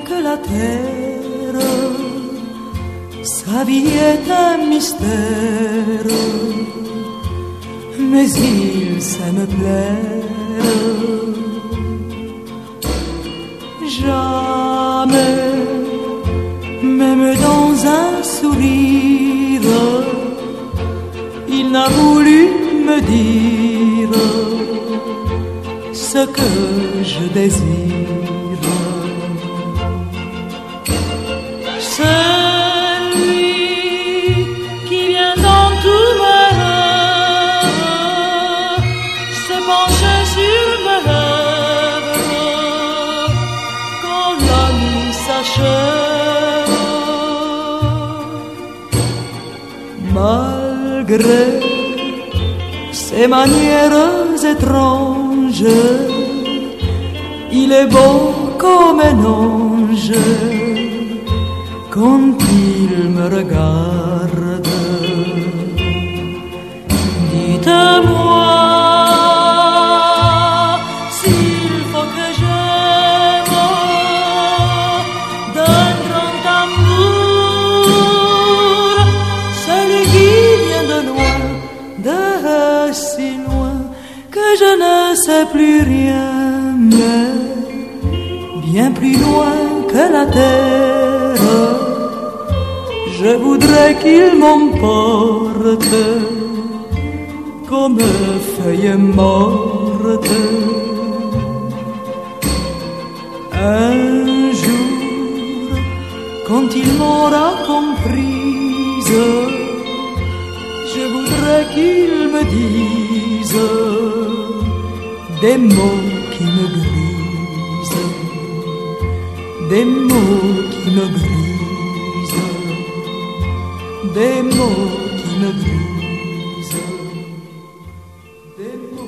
que la terre, sa vie est un mystère, mais il sait me plaire. Jamais, même dans un sourire, il n'a voulu me dire ce que je désire. Celui qui vient dans tous mes rêves se penche sur mes lèvres quand la nuit s'achève. Malgré ses manières étranges, il est beau comme un ange quand il me regarde. Dites-moi s'il faut que j'aime d'un grand amour, celui qui vient de loin, de si loin, que je ne sais plus rien, mais bien plus loin que la terre. Je voudrais qu'il m'emporte comme feuille morte. Un jour, quand il m'aura comprise, je voudrais qu'il me dise des mots qui me grisent, des mots qui me grisent, des mots qui me brisent, des mots